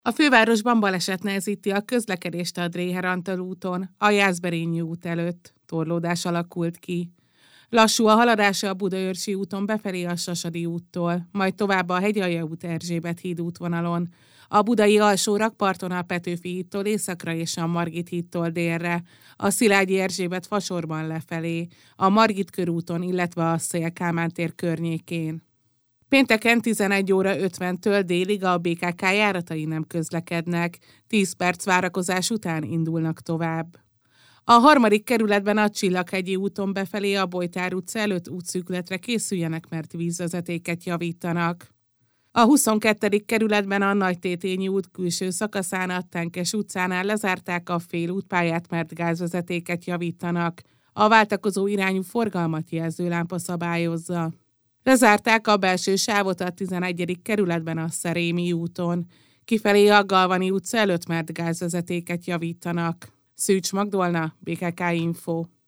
A fővárosban baleset nehezíti a közlekedést a Dréher-Antal úton, a Jászberényi út előtt. Torlódás alakult ki. Lassú a haladása a Budaörsi úton befelé a Sasadi úttól, majd tovább a Hegyalja út Erzsébet híd útvonalon. A budai alsó rakparton a Petőfi hídtól északra és a Margit hídtól délre, a Szilágyi Erzsébet fasorban lefelé, a Margit körúton, illetve a Széll-Kálmán tér környékén. Pénteken 11 óra 50-től délig a BKK járatai nem közlekednek, 10 perc várakozás után indulnak tovább. A 3. kerületben a Csillaghegyi úton befelé a Bojtár utca előtt útszűkületre készüljenek, mert vízvezetéket javítanak. A 22. kerületben a Nagytétényi út külső szakaszán a Tenkes utcánál lezárták a félútpályát, mert gázvezetéket javítanak. A váltakozó irányú forgalmat jelző lámpa szabályozza. Lezárták a belső sávot a 11. kerületben a Szerémi úton. Kifelé a Galvani utca előtt, mert gázvezetéket javítanak. Szűcs Magdolna, BKK Info.